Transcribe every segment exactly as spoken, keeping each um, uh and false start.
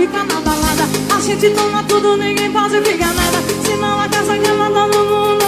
fica na balada. A gente toma tudo, ninguém pode ficar nada. Senão a casa queima todo mundo.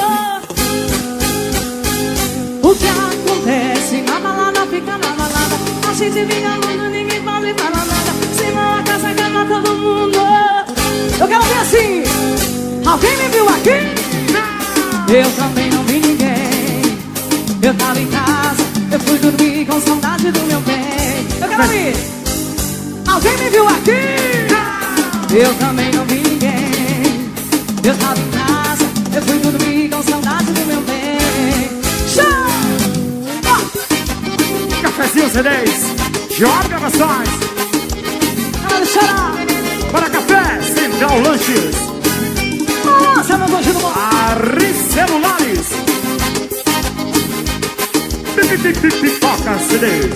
O que acontece na balada fica na balada. A gente fica mundo, ninguém pode falar nada. Senão a casa queima todo mundo. Eu quero ver assim. Alguém me viu aqui? Eu também não vi ninguém. Eu tava em casa, eu fui dormir com saudade do meu bem. Eu quero ver. Alguém me viu aqui? Eu também não vi ninguém. Eu tava em casa, eu fui dormir com saudade do meu bem. Show! Oh! Cafezinho C dez, Job Gravações. Para chorar. Para Café Central Lanches. Nossa, meu Deus do bom. Arri Celulares. Pipoca C dez.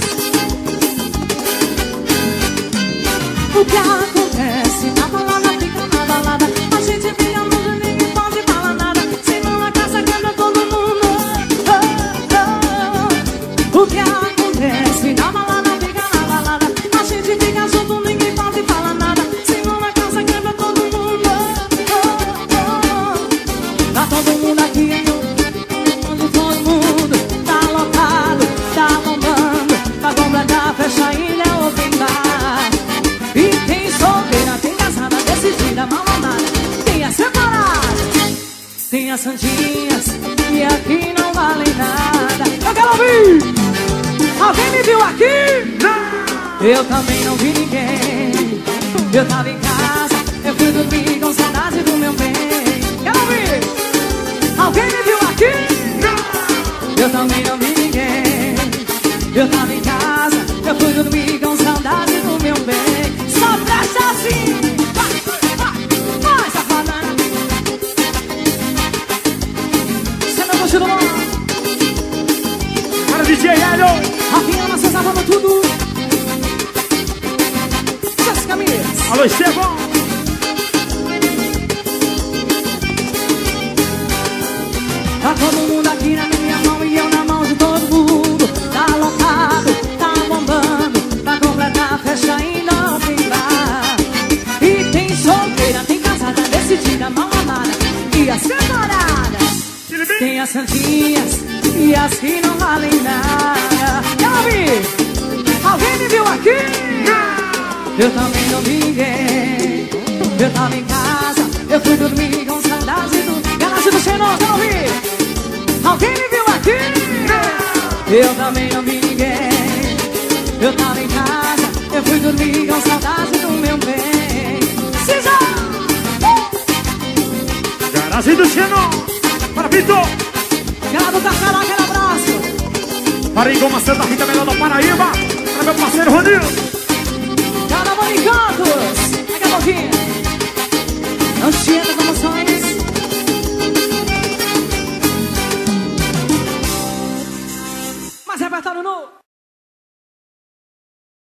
O que acontece na balada fica na balada. A gente fica mundo, ninguém pode falar nada. Senão a casa quebra todo mundo. Oh, oh. O que acontece na balada fica na balada. A gente fica junto, ninguém pode falar nada. Senão a casa quebra todo mundo. Oh, oh. Tá todo mundo aqui, hein? Todo mundo tá lotado, tá bombando. Pra completar, fecha a ilha ou tem bar. E tem solteira, tem casada, decidida, mal amada. Tem as separadas, tem as santinhas, e aqui não valem nada. Eu quero ouvir! Alguém me viu aqui? Eu também não vi ninguém. Eu tava em casa, eu fui dormir com saudade do meu bem. Quero ouvir! Alguém me viu aqui? Eu também não vi ninguém. Eu tava em casa, eu fui dormir com saudade do meu bem. Só presta assim. Vai, vai, vai, safada. Você não gostou do nome? Para D J Hélio. Rafinha, nós usávamos tudo. Jéssica Mias. Alô, Estevão. Tá todo mundo aqui na minha mão e eu na mão de todo mundo. Tá lotado, tá bombando. Pra completar, fecha e não tem bar. E tem solteira, tem casada, decidida, mal amada. E as separadas, tem as santinhas e as que não valem nada. Quero ouvir? Alguém me viu aqui? Eu também não vi ninguém. Eu tava em casa, eu fui dormir com saudade do... Garagem do Xenon, quero ouvir? Alguém me viu aqui? Eu também não vi ninguém. Eu tava em casa, eu fui dormir com saudade do meu bem. Cisa! Garagem do Xenon. Para Vitor. Galera do Carcará, aquele abraço. Para Igoma Santa Rita, melhor da Paraíba. Para meu parceiro Ronildo. Cada mão em cantos. Daqui a pouquinho. Não te